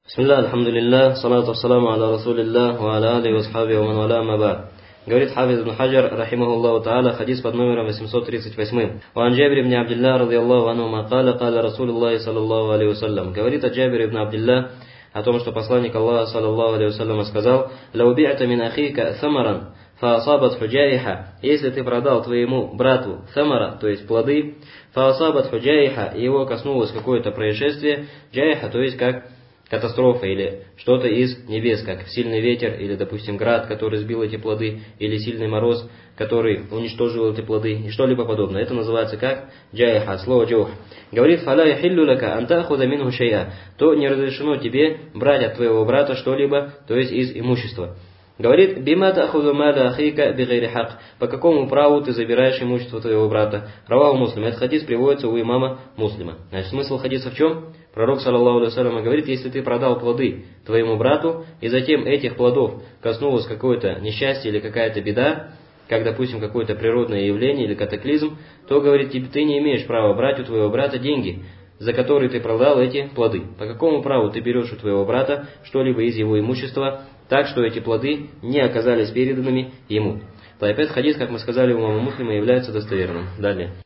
Бисмилля, алхамдулилля, салату вассаламу аля расулилля, ва аля али васхаби ва ман валя амма. Говорит Хафиз ибн Хаджар, рахимахуллаху та'аля, хадис под номером 838. Ван Джабир ибн Абдилля, радiyallahu анху, макаля, каля Расулуллахи саллаллаху алейхи вассалям. Говорит от Джабир ибн Абдилля о том, что посланник Аллаха саллаллаху алейхи вассалям сказал: «Лау би'та мин ахика самаран, фаасабат худжаиха». Если ты продал твоему брату самара, то есть плоды, фаасабат худжаиха, и его коснулось какое-то происшествие, джаиха, то есть как катастрофа или что-то из небес, как сильный ветер или, допустим, град, который сбил эти плоды, или сильный мороз, который уничтожил эти плоды, и что-либо подобное. Это называется как джайха, слово джух. Говорит: «Фаля яхиллю лака ан та'худа минху шай'a», то не разрешено тебе брать от твоего брата что-либо, то есть из имущества. Говорит: «Бима та'худу маля ахика бигайри хак», по какому праву ты забираешь имущество твоего брата. Раваху Муслим. Этот хадис приводится у имама Муслима. Значит, смысл хадиса в чем? Пророк, саллаллаху алейхи вассалям, говорит: если ты продал плоды твоему брату, и затем этих плодов коснулось какое-то несчастье или какая-то беда, как, допустим, какое-то природное явление или катаклизм, то, говорит, ты не имеешь права брать у твоего брата деньги, за которые ты продал эти плоды. По какому праву ты берешь у твоего брата что-либо из его имущества, так что эти плоды не оказались переданными ему? То опять хадис, как мы сказали, у имама Муслима является достоверным. Далее.